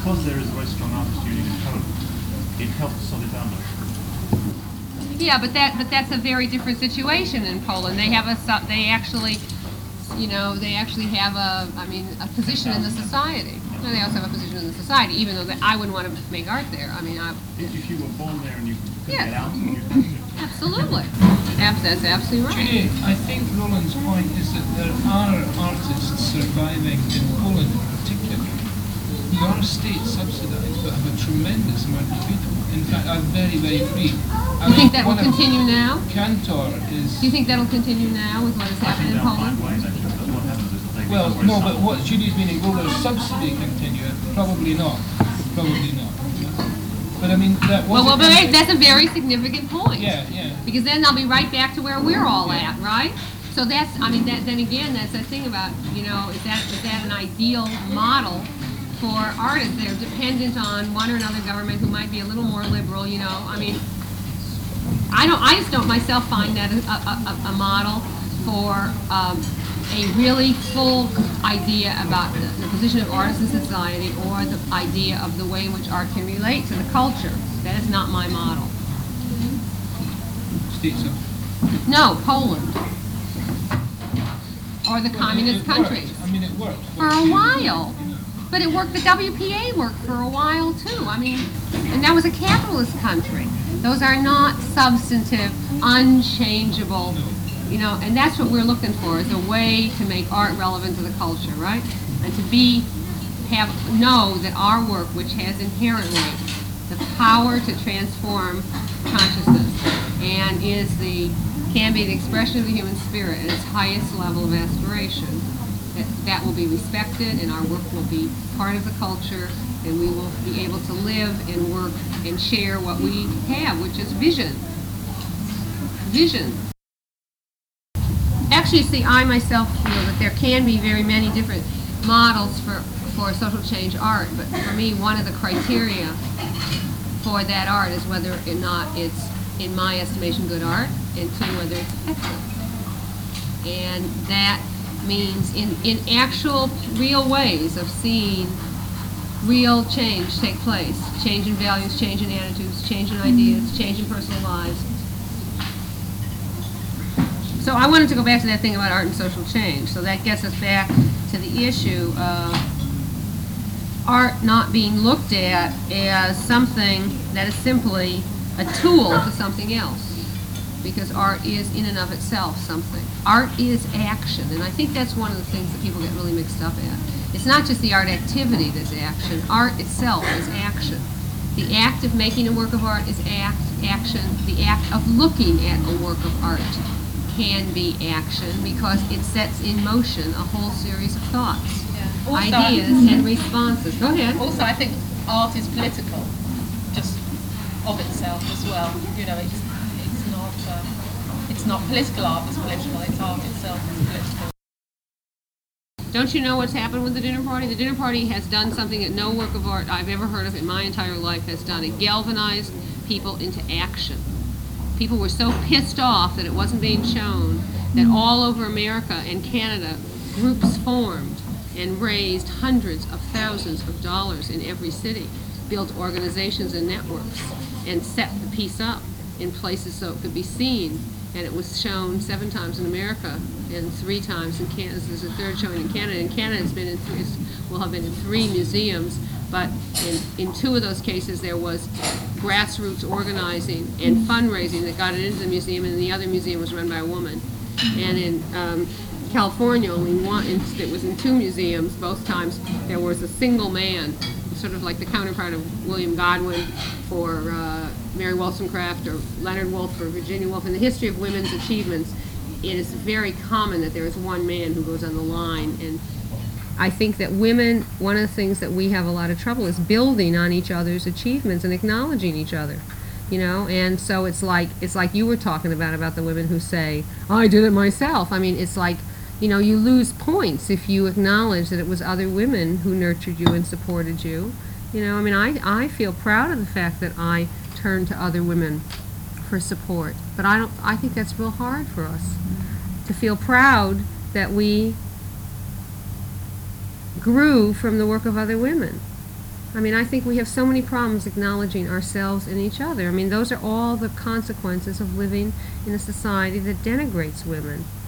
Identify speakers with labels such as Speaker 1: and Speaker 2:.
Speaker 1: because there is a very strong artist union in Poland, it helps Solidarność.
Speaker 2: Yeah, but that's a very different situation in Poland. They have they actually have a position in the society. Well, they also have a position in the society, even though I wouldn't want to make art there. I mean,
Speaker 1: if you were born there and you couldn't get out,
Speaker 2: absolutely. That's absolutely right.
Speaker 3: Judy, I think Roland's point is that there are artists surviving in Poland in particular who are state subsidised but have a tremendous amount of freedom. In fact, are very, very free.
Speaker 2: You think that will continue now?
Speaker 3: Cantor is...
Speaker 2: Do you think that will continue now with what has happened in Poland?
Speaker 3: Well, no, but what Judy's meaning, will their subsidy continue? Probably not. Probably not. But I mean, that was...
Speaker 2: Well, that's a very significant point.
Speaker 3: Yeah.
Speaker 2: Because then they'll be right back to where we're all at, right? So that's, then again, that's the thing about, is that an ideal model for artists? They're dependent on one or another government who might be a little more liberal, I just don't myself find that a model for a really full idea about the position of artists in society or the idea of the way in which art can relate to the culture. That is not my model. No, Poland. Or the communist countries.
Speaker 3: I mean, it worked.
Speaker 2: For a while. But it worked, the WPA worked for a while too. And that was a capitalist country. Those are not substantive, unchangeable, and that's what we're looking for, is a way to make art relevant to the culture, right? And to know that our work, which has inherently the power to transform consciousness and can be the expression of the human spirit at its highest level of aspiration, that will be respected and our work will be part of the culture and we will be able to live and work and share what we have, which is vision. Vision. Actually, see, I myself feel that there can be very many different models for social change art, but for me, one of the criteria for that art is whether or not it's, in my estimation, good art, and two, whether it's effective. And that means in actual, real ways of seeing real change take place, change in values, change in attitudes, change in ideas, change in personal lives. So I wanted to go back to that thing about art and social change. So that gets us back to the issue of art not being looked at as something that is simply a tool to something else. Because art is in and of itself something. Art is action, and I think that's one of the things that people get really mixed up at. It's not just the art activity that's action. Art itself is action. The act of making a work of art is action. The act of looking at a work of art can be action because it sets in motion a whole series of thoughts, ideas, and responses. Go ahead.
Speaker 4: Also, I think art is political, just of itself as well. It's not political art that's political, it's art itself that's political.
Speaker 2: Don't you know what's happened with the dinner party? The dinner party has done something that no work of art I've ever heard of in my entire life has done. It galvanized people into action. People were so pissed off that it wasn't being shown that all over America and Canada, groups formed and raised hundreds of thousands of dollars in every city, built organizations and networks, and set the piece up in places so it could be seen. And it was shown 7 times in America and 3 times in Canada. There's a 3rd showing in Canada. And Canada has been will have been in 3 museums, but in 2 of those cases there was grassroots organizing and fundraising that got it into the museum, and the other museum was run by a woman. And in California, only one. It was in 2 museums. Both times there was a single man, sort of like the counterpart of William Godwin for Mary Wollstonecraft or Leonard Woolf for Virginia Woolf. In the history of women's achievements, it is very common that there is one man who goes on the line. And I think that women, one of the things that we have a lot of trouble is building on each other's achievements and acknowledging each other. And so it's like you were talking about the women who say, I did it myself. I mean, it's like, you lose points if you acknowledge that it was other women who nurtured you and supported you. I feel proud of the fact that I turned to other women for support. But I think that's real hard for us to feel proud that we grew from the work of other women. I mean, I think we have so many problems acknowledging ourselves and each other. I mean, those are all the consequences of living in a society that denigrates women.